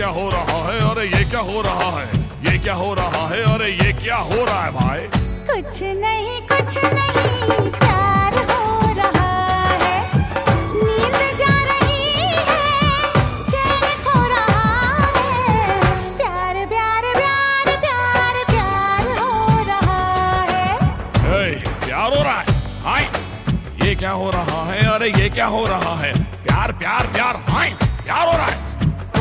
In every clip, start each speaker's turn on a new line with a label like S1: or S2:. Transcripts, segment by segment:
S1: क्या हो रहा है, अरे ये क्या हो रहा है, ये क्या हो रहा है, अरे ये क्या हो रहा है भाई?
S2: कुछ नहीं प्यार हो रहा है, नींद जा रही है, चैन खो रहा है, प्यार प्यार प्यार प्यार प्यार हो रहा है।
S1: प्यार हो रहा है? हाय, ये क्या हो रहा है, अरे ये क्या हो रहा है? प्यार प्यार प्यार, हाय, प्यार हो रहा है।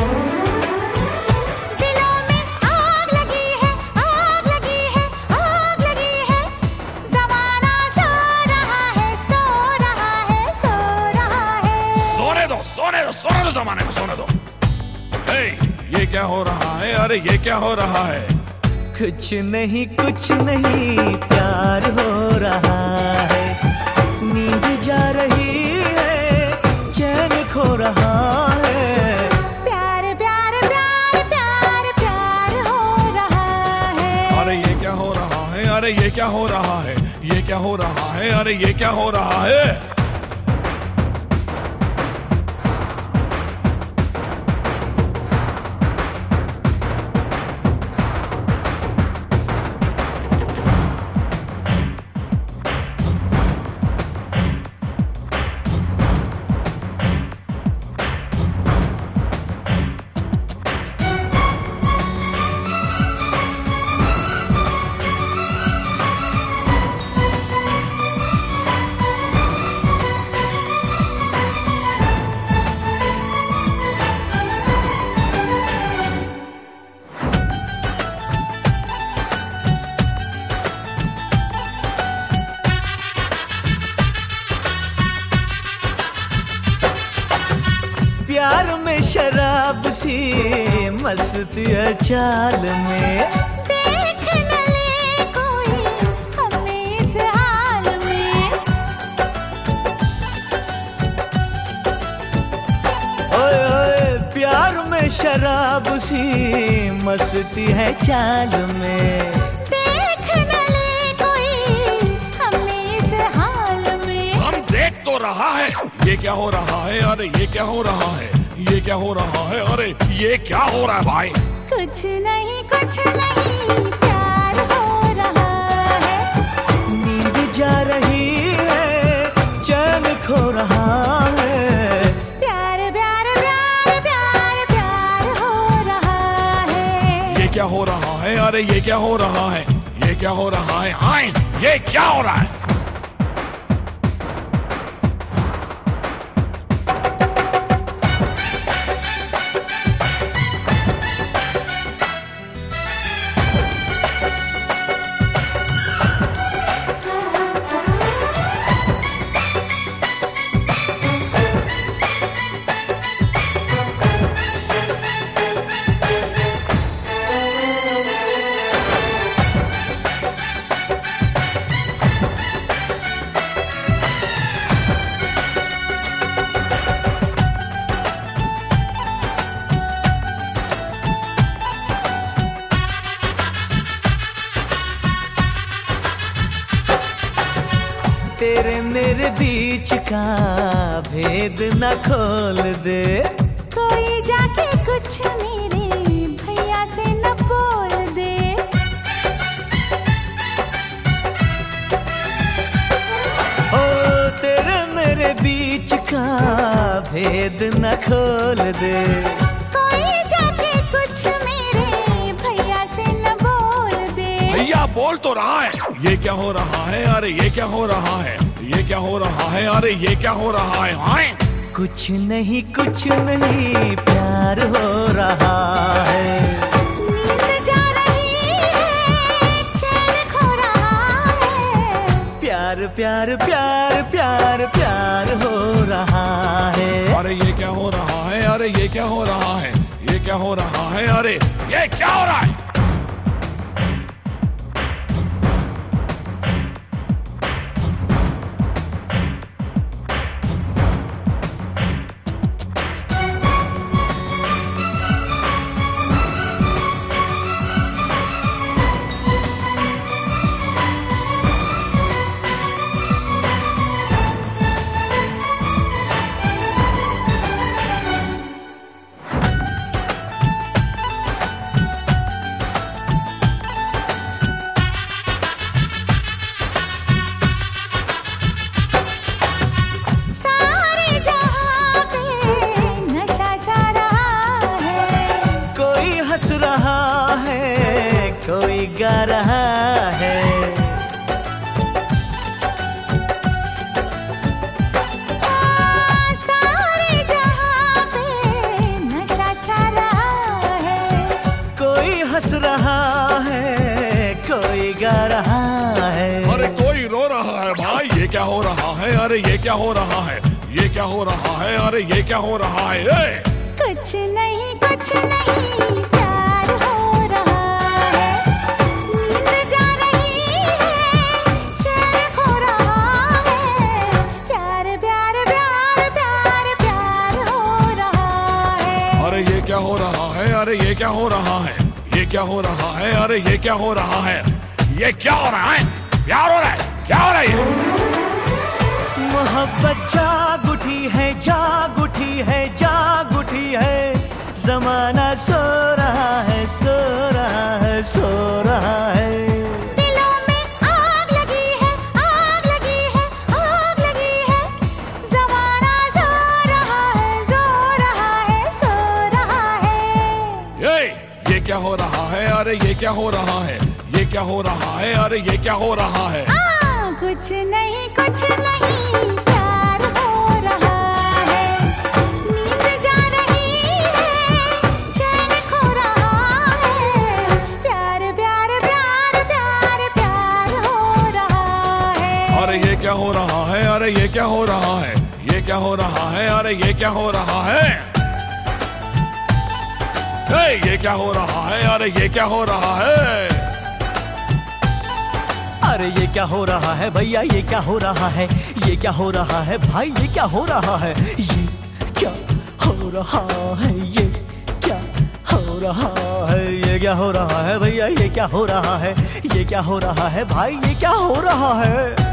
S1: सोने दो जमाने में, सोने दो। ये क्या हो रहा है, अरे ये क्या हो रहा है?
S3: कुछ नहीं प्यार हो रहा है, नींद जा रही है, चैन खो रहा है,
S2: प्यार प्यार प्यार प्यार प्यार हो रहा है।
S1: अरे ये क्या हो रहा है, अरे ये क्या हो रहा है, ये क्या हो रहा है, अरे ये क्या हो रहा है?
S3: प्यार में शराब सी मस्ती है चाल में,
S2: देख न ले कोई हमें इस हाल में।
S3: ओए ओए प्यार में शराब सी मस्ती है चाल में,
S2: देख न ले कोई हमें इस हाल में।
S1: हम देख तो रहा है, ये क्या हो रहा है, अरे ये क्या हो रहा है, ये क्या हो रहा है, अरे ये क्या हो रहा है भाई?
S2: कुछ नहीं प्यार हो रहा है,
S3: नींद जा रही है, चैन खो रहा है,
S2: प्यार प्यार प्यार प्यार प्यार हो रहा है।
S1: ये क्या हो रहा है, अरे ये क्या हो रहा है, ये क्या हो रहा है, हाय, ये क्या हो रहा है?
S3: तेरे मेरे बीच का भेद न खोल दे,
S2: कोई जाके कुछ मेरे भैया से न बोल दे।
S3: ओ तेरे मेरे बीच का भेद न खोल दे,
S2: कोई जाके कुछ मेरे भैया से न बोल दे।
S1: भैया बोल तो रहा है, ये क्या हो रहा है, अरे ये क्या हो रहा है, ये क्या हो रहा है, अरे ये क्या हो रहा है, हाय?
S3: कुछ नहीं प्यार हो रहा है,
S2: नींद जा रही है, चैन खो रहा है,
S3: प्यार प्यार प्यार प्यार प्यार हो रहा है।
S1: अरे ये क्या हो रहा है, अरे ये क्या हो रहा है, ये क्या हो रहा है, अरे ये क्या हो रहा है? है, अरे ये क्या हो रहा है, ये क्या हो रहा है, अरे ये क्या हो रहा है।
S2: कुछ नहीं प्यार हो रहा है, नींद जा रही है, चैन खो रहा है, प्यार प्यार प्यार प्यार प्यार हो रहा है।
S1: अरे ये क्या हो रहा है, अरे ये क्या हो रहा है, ये क्या हो रहा है, अरे ये क्या हो रहा है, ये क्या हो रहा है, प्यार हो रहा है, क्या हो रहा है ये।
S3: मोहब्बत जाग उठी है, जमाना सो रहा है, सो रहा है, सो रहा है।
S2: दिलों में आग लगी है, आग लगी है, आग लगी है, जमाना सो रहा है, सो रहा है, सो रहा है।
S1: ये क्या हो रहा है, अरे ये क्या हो रहा है, ये क्या हो रहा है, अरे ये क्या हो रहा है।
S2: कुछ नहीं प्यार हो रहा है, नींद जा रही है, चैन खो रहा है, प्यार प्यार प्यार प्यार प्यार हो रहा है।
S1: अरे ये क्या हो रहा है, अरे ये क्या हो रहा है, ये क्या हो रहा है, अरे ये क्या हो रहा है। ये क्या हो रहा है, अरे ये क्या हो रहा है।
S3: अरे ये क्या हो रहा है भैया, ये क्या हो रहा है, ये क्या हो रहा है भाई, ये क्या हो रहा है, ये क्या हो रहा है, ये क्या हो रहा है, ये क्या हो रहा है भैया, ये क्या हो रहा है, ये क्या हो रहा है भाई, ये क्या हो रहा है।